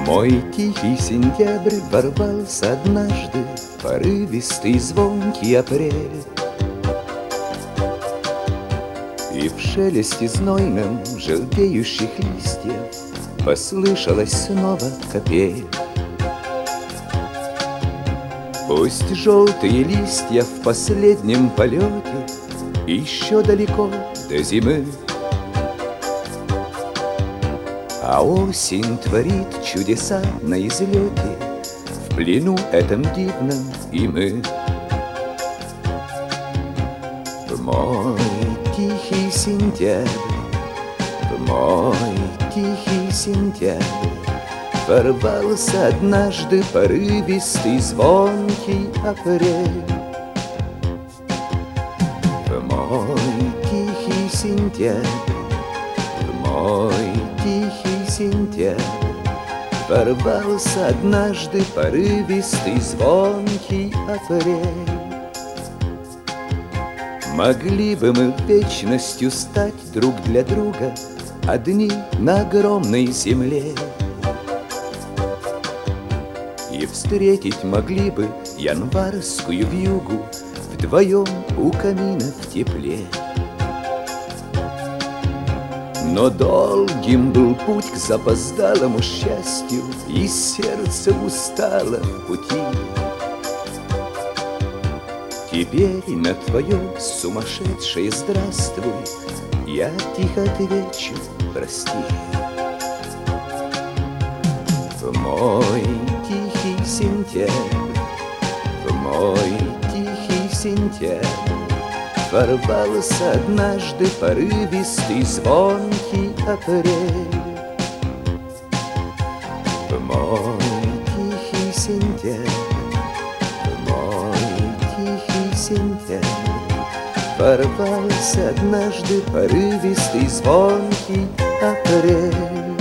Мой тихий сентябрь ворвался однажды, порывистый звонкий апрель. И в шелесте знойном желтеющих листьев послышалась снова капель. Пусть желтые листья в последнем полете еще далеко до зимы, а осень творит чудеса на излете, в плену этом дивном и мы. В мой тихий сентябрь, в мой тихий сентябрь ворвался однажды порывистый звонкий апрель. В мой тихий сентябрь, в мой тихий сентябрь ворвался однажды порывистый звонкий апрель. Могли бы мы вечностью стать друг для друга одни на огромной земле, и встретить могли бы январскую вьюгу вдвоем у камина в тепле. Но долгим был путь к запоздалому счастью, и сердце устало в пути. Теперь на твое сумасшедшее здравствуй я тихо отвечу прости. В мой тихий сентябрь, в мой тихий сентябрь ворвался однажды порывистый звонкий апрель. В мой тихий сентябрь, в мой тихий сентябрь ворвался однажды порывистый звонкий апрель.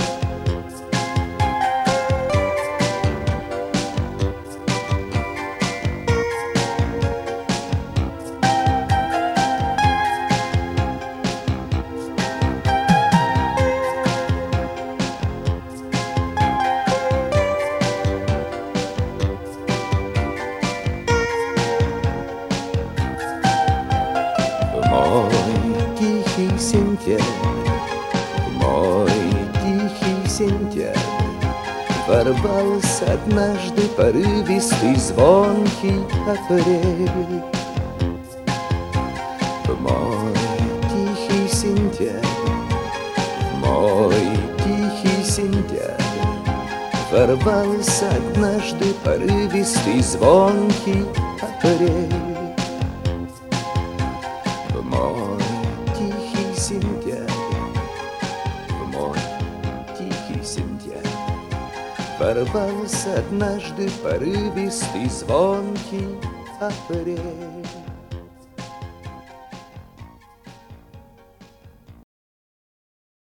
Мой тихий сентябрь, мой тихий сентябрь ворвался однажды порывистый звонкий апрель. Мой тихий сентябрь, мой тихий сентябрь ворвался однажды порывистый звонкий апрель. Мой тихий сентябрь, мой тихий сентябрь ворвался однажды порывистый звонкий апрель.